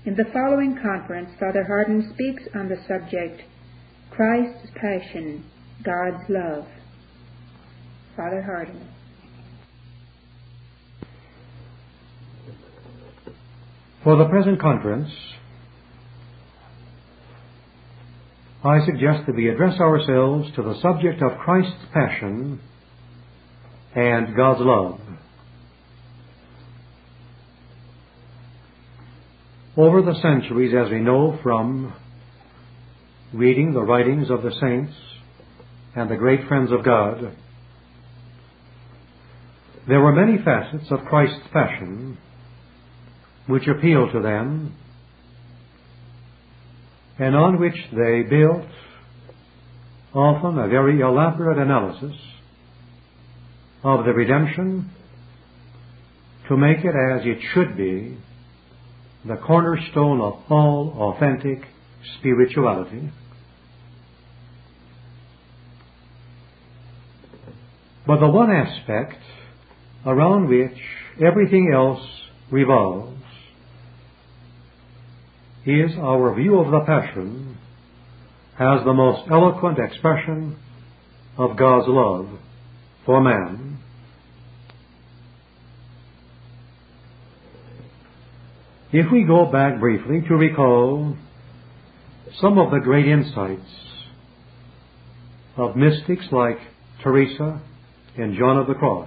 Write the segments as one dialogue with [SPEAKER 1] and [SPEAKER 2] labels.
[SPEAKER 1] In the following conference, Father Hardon speaks on the subject, Christ's Passion, God's Love. Father Hardon.
[SPEAKER 2] For the present conference, I suggest that we address ourselves to the subject of Christ's passion and God's love. Over the centuries, as we know from reading the writings of the saints and the great friends of God, there were many facets of Christ's passion which appealed to them and on which they built often a very elaborate analysis of the redemption to make it as it should be the cornerstone of all authentic spirituality. But the one aspect around which everything else revolves is our view of the Passion as the most eloquent expression of God's love for man. If we go back briefly to recall some of the great insights of mystics like Teresa and John of the Cross,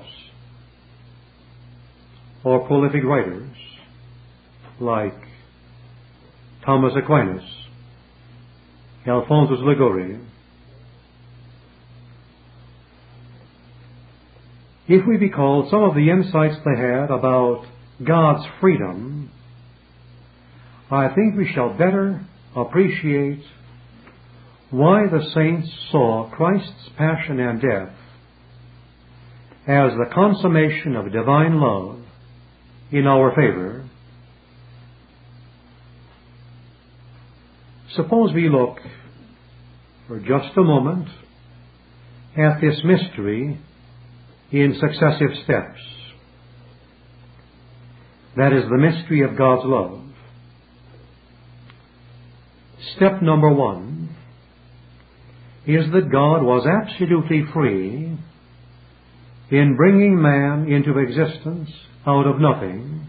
[SPEAKER 2] or prolific writers like Thomas Aquinas, Alphonsus Liguori, if we recall some of the insights they had about God's freedom, I think we shall better appreciate why the saints saw Christ's passion and death as the consummation of divine love in our favor. Suppose we look for just a moment at this mystery in successive steps. That is the mystery of God's love. Step number 1 is that God was absolutely free in bringing man into existence out of nothing.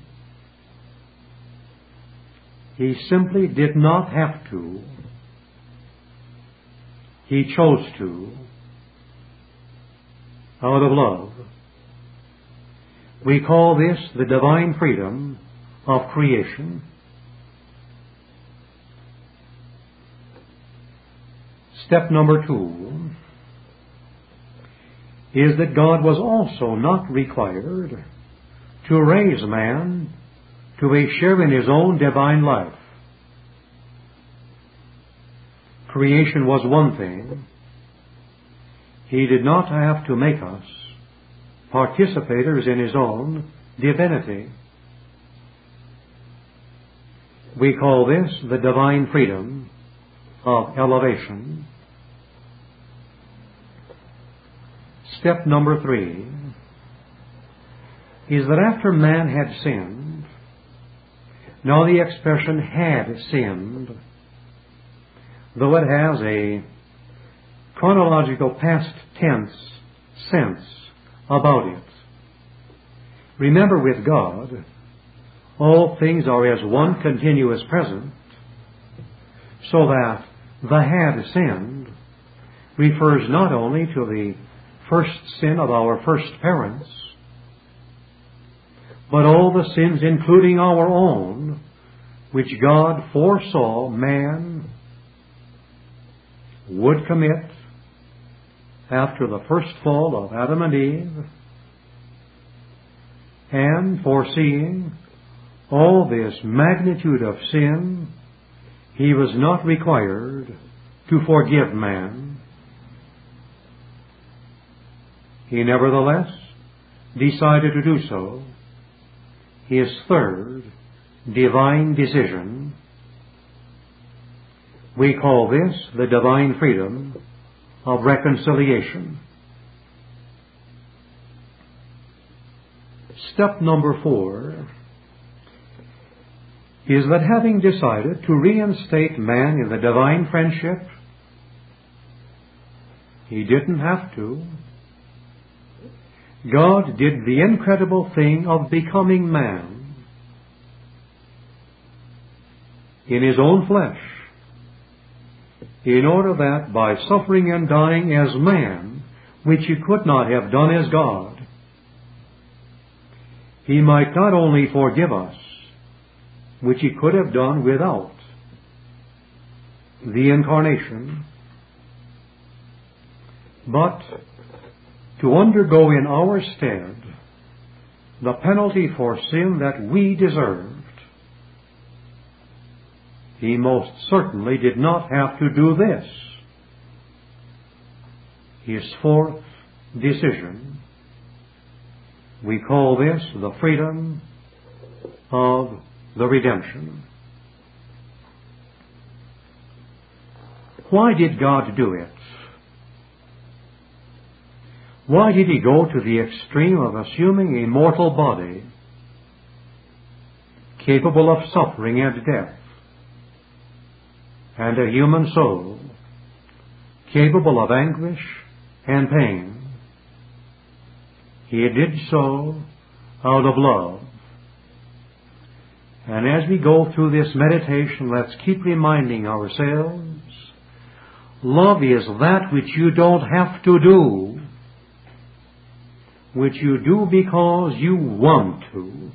[SPEAKER 2] He simply did not have to. He chose to, out of love. We call this the divine freedom of creation. Step number 2 is that God was also not required to raise man to a share in his own divine life. Creation was one thing. He did not have to make us participators in his own divinity. We call this the divine freedom of elevation. Step number 3 is that after man had sinned, now the expression had sinned, though it has a chronological past tense sense about it. Remember, with God, all things are as one continuous present, so that the had sinned refers not only to the first sin of our first parents, but all the sins, including our own, which God foresaw man would commit after the first fall of Adam and Eve, and foreseeing all this magnitude of sin, he was not required to forgive man. He nevertheless decided to do so. His third divine decision. We call this the divine freedom of reconciliation. Step number 4 is that having decided to reinstate man in the divine friendship, He didn't have to. God did the incredible thing of becoming man in His own flesh, in order that by suffering and dying as man, which He could not have done as God, He might not only forgive us, which He could have done without the incarnation, but to undergo in our stead the penalty for sin that we deserved. He most certainly did not have to do this. His fourth decision. We call this the freedom of the redemption. Why did God do it? Why did He go to the extreme of assuming a mortal body capable of suffering and death, and a human soul capable of anguish and pain? He did so out of love. And as we go through this meditation, let's keep reminding ourselves, love is that which you don't have to do, which you do because you want to.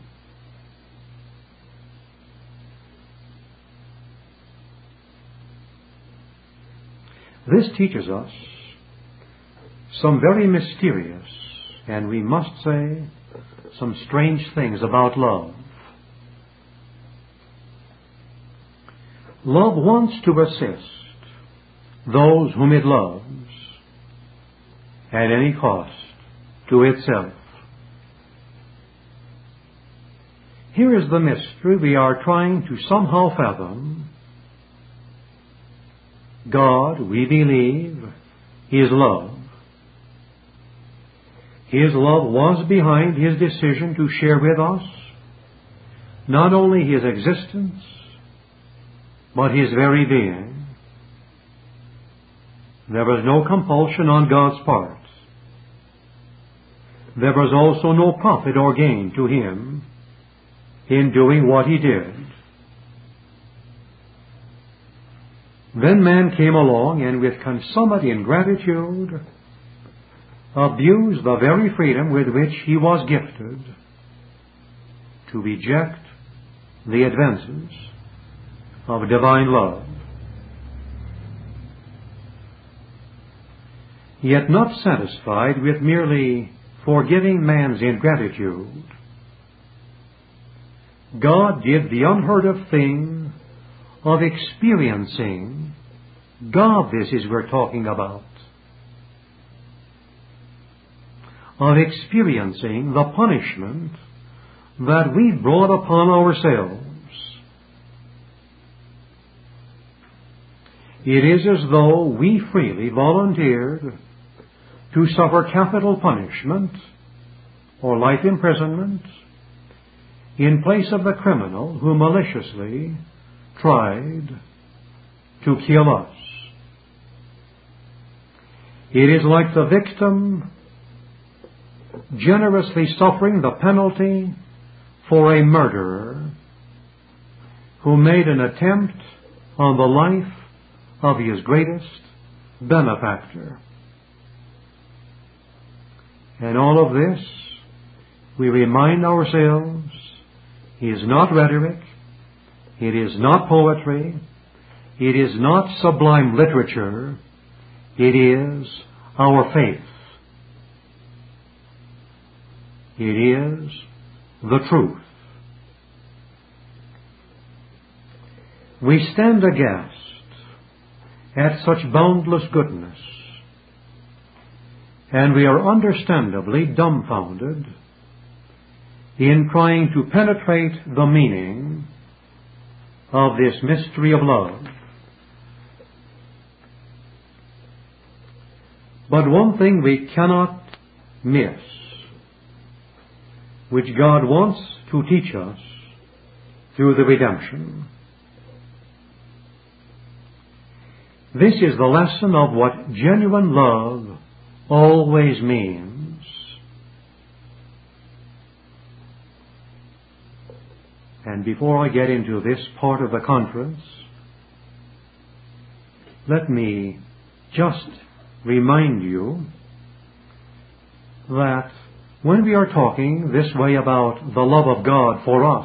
[SPEAKER 2] This teaches us some very mysterious, and we must say, some strange things about love. Love wants to assist those whom it loves at any cost to itself. Here is the mystery we are trying to somehow fathom. God, we believe, is love. His love was behind His decision to share with us not only His existence, but His very being. There was no compulsion on God's part. There was also no profit or gain to Him in doing what He did. Then man came along and with consummate ingratitude abused the very freedom with which he was gifted to reject the advances of divine love. Yet not satisfied with merely forgiving man's ingratitude, God did the unheard of thing of experiencing, God this is we're talking about, of experiencing the punishment that we brought upon ourselves. It is as though we freely volunteered to suffer capital punishment or life imprisonment in place of the criminal who maliciously tried to kill us. It is like the victim generously suffering the penalty for a murderer who made an attempt on the life of his greatest benefactor. And all of this, we remind ourselves, is not rhetoric, it is not poetry, it is not sublime literature, it is our faith. It is the truth. We stand aghast at such boundless goodness, and we are understandably dumbfounded in trying to penetrate the meaning of this mystery of love. But one thing we cannot miss, which God wants to teach us, through the redemption. This is the lesson of what genuine love always means. And before I get into this part of the conference, let me just remind you that when we are talking this way about the love of God for us,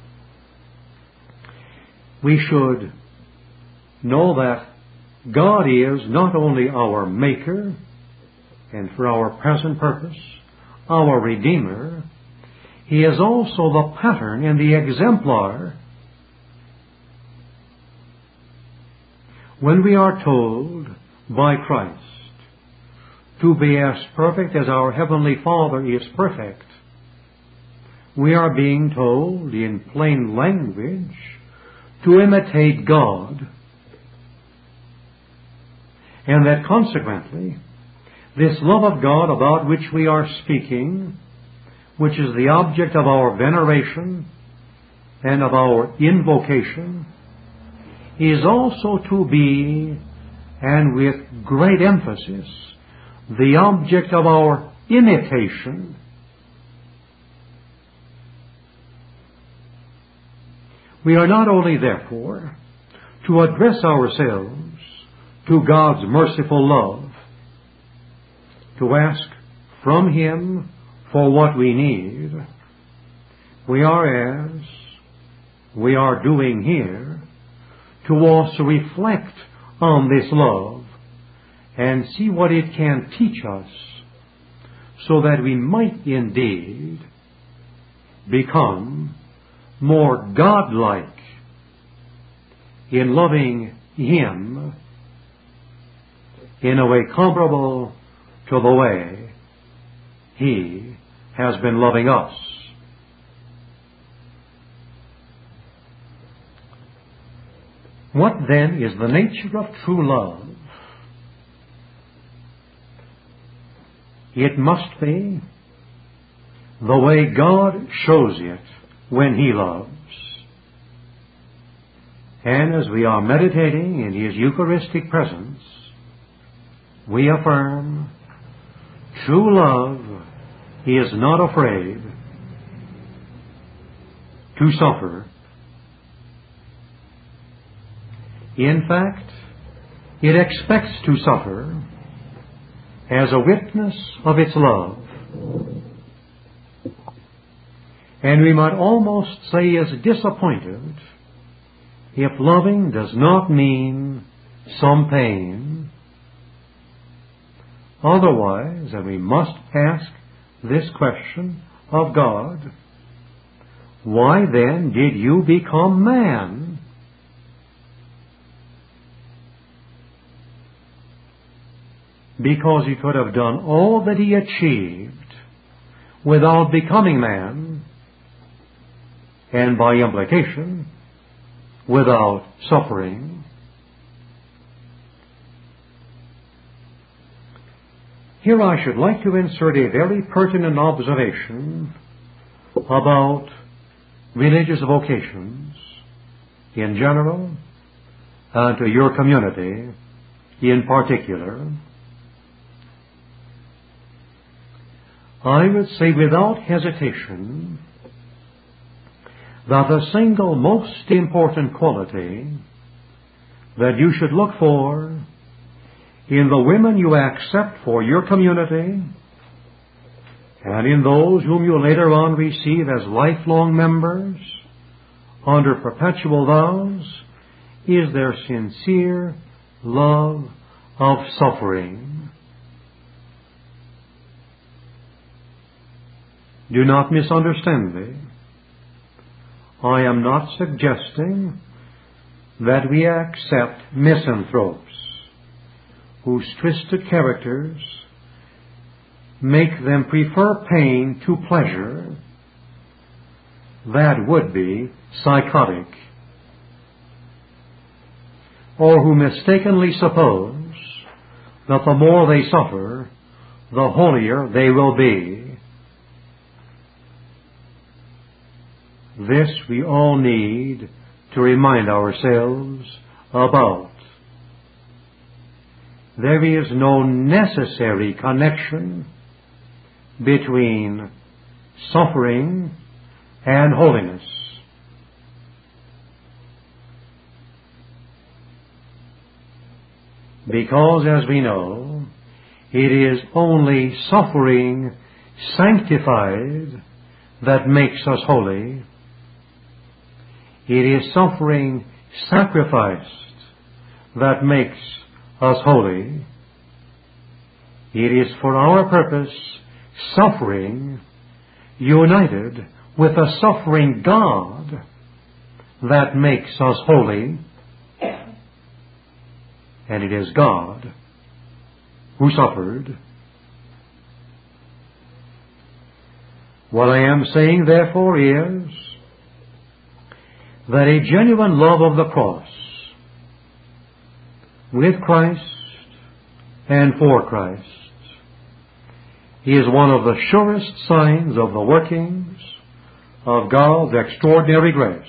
[SPEAKER 2] we should know that God is not only our Maker and for our present purpose, our Redeemer, He is also the pattern and the exemplar. When we are told by Christ to be as perfect as our Heavenly Father is perfect, we are being told in plain language to imitate God, and that consequently this love of God about which we are speaking, which is the object of our veneration and of our invocation, is also to be, and with great emphasis, the object of our imitation. We are not only, therefore, to address ourselves to God's merciful love, to ask from Him for what we need. We are, as we are doing here, to also reflect on this love and see what it can teach us, so that we might indeed become more God-like in loving Him in a way comparable to the way He has been loving us. What then is the nature of true love? It must be the way God shows it when He loves. And as we are meditating in His Eucharistic presence, we affirm true love is not afraid to suffer. In fact, it expects to suffer as a witness of its love. And we might almost say is disappointed if loving does not mean some pain. Otherwise, and we must ask this question of God, why then did you become man? Because He could have done all that He achieved without becoming man, and by implication, without suffering. Here I should like to insert a very pertinent observation about religious vocations in general and to your community in particular. I would say without hesitation that the single most important quality that you should look for in the women you accept for your community and in those whom you later on receive as lifelong members under perpetual vows is their sincere love of suffering. Do not misunderstand me. I am not suggesting that we accept misanthropes whose twisted characters make them prefer pain to pleasure. That would be psychotic. Or who mistakenly suppose that the more they suffer, the holier they will be. This we all need to remind ourselves about. There is no necessary connection between suffering and holiness. Because, as we know, it is only suffering sanctified that makes us holy. It is suffering sacrificed that makes us holy. It is for our purpose suffering united with a suffering God that makes us holy. And it is God who suffered. What I am saying, therefore, is that a genuine love of the cross with Christ and for Christ is one of the surest signs of the workings of God's extraordinary grace.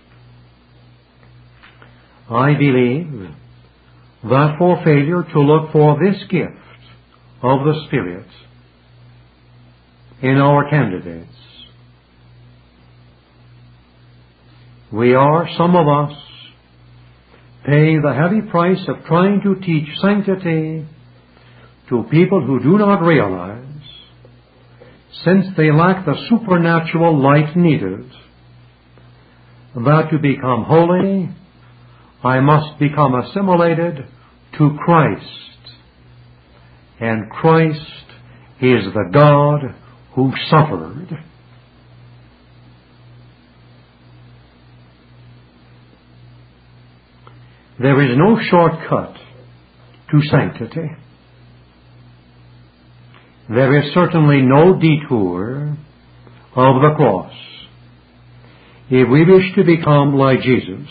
[SPEAKER 2] I believe that for failure to look for this gift of the Spirit in our candidates, we are, some of us, paying the heavy price of trying to teach sanctity to people who do not realize, since they lack the supernatural light needed, that to become holy, I must become assimilated to Christ. And Christ is the God who suffered. There is no shortcut to sanctity. There is certainly no detour of the cross if we wish to become like Jesus,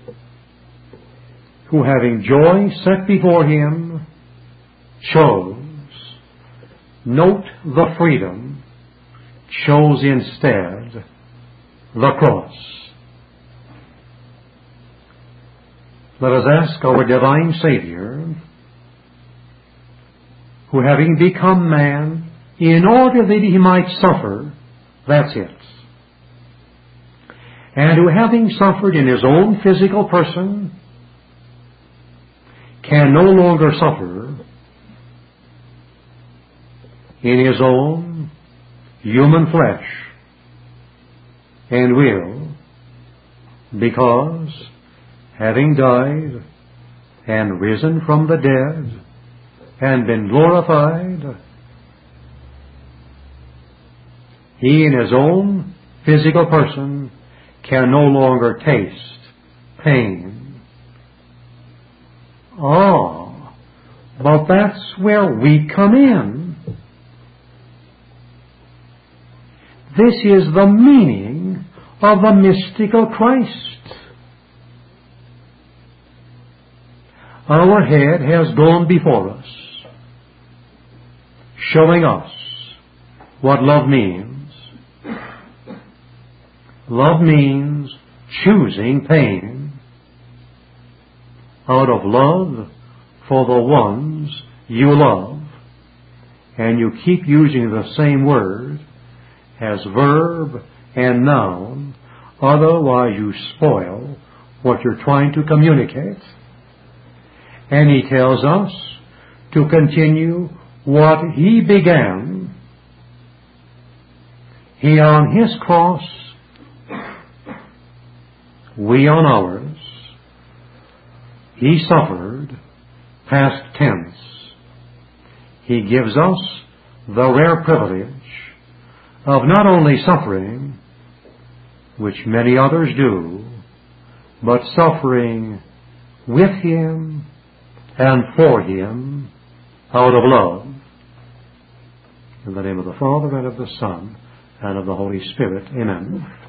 [SPEAKER 2] who, having joy set before him, chose, note the freedom, chose instead the cross. Let us ask our divine Savior, who, having become man, in order that he might suffer, that's it, and who, having suffered in his own physical person, can no longer suffer in his own human flesh and will, because, having died and risen from the dead and been glorified, he in his own physical person can no longer taste pain. Oh, but that's where we come in. This is the meaning of the mystical Christ. Our head has gone before us, showing us what love means. Love means choosing pain out of love for the ones you love. And you keep using the same word as verb and noun, otherwise you spoil what you're trying to communicate. And he tells us to continue what he began. He on his cross, we on ours. He suffered, past tense. He gives us the rare privilege of not only suffering, which many others do, but suffering with him and for him out of love. In the name of the Father, and of the Son, and of the Holy Spirit. Amen.